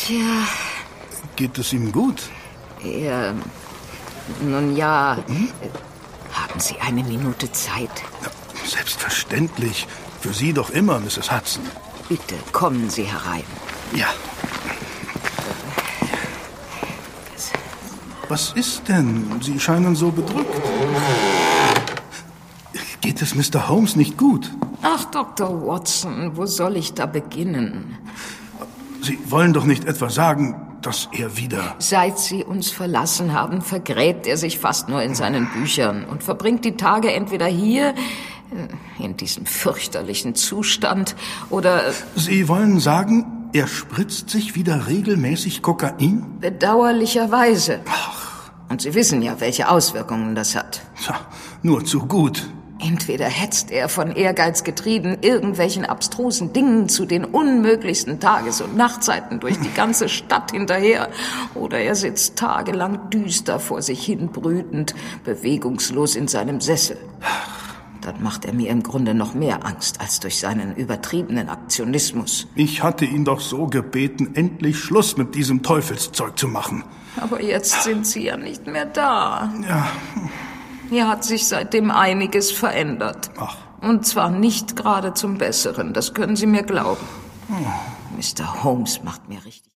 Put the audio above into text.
Tja, Geht es ihm gut? nun ja, haben Sie eine Minute Zeit? Ja, selbstverständlich. Für Sie doch immer, Mrs. Hudson. Bitte, kommen Sie herein. Ja. Was ist denn? Sie scheinen so bedrückt. Geht es Mr. Holmes nicht gut? Ach, Dr. Watson, wo soll ich da beginnen? Sie wollen doch nicht etwa sagen, dass er wieder... Seit Sie uns verlassen haben, vergräbt er sich fast nur in seinen Büchern und verbringt die Tage entweder hier, in diesem fürchterlichen Zustand, oder... Sie wollen sagen, er spritzt sich wieder regelmäßig Kokain? Bedauerlicherweise. Und Sie wissen ja, welche Auswirkungen das hat. Tja, nur zu gut. Entweder hetzt er von Ehrgeiz getrieben irgendwelchen abstrusen Dingen zu den unmöglichsten Tages- und Nachtzeiten durch die ganze Stadt hinterher, oder er sitzt tagelang düster vor sich hin brütend, bewegungslos in seinem Sessel. Dann macht er mir im Grunde noch mehr Angst als durch seinen übertriebenen Aktionismus. Ich hatte ihn doch so gebeten, endlich Schluss mit diesem Teufelszeug zu machen. Aber jetzt sind Sie ja nicht mehr da. Ja. Hier hat sich seitdem einiges verändert. Ach. Und zwar nicht gerade zum Besseren, das können Sie mir glauben. Mr. Holmes macht mir richtig...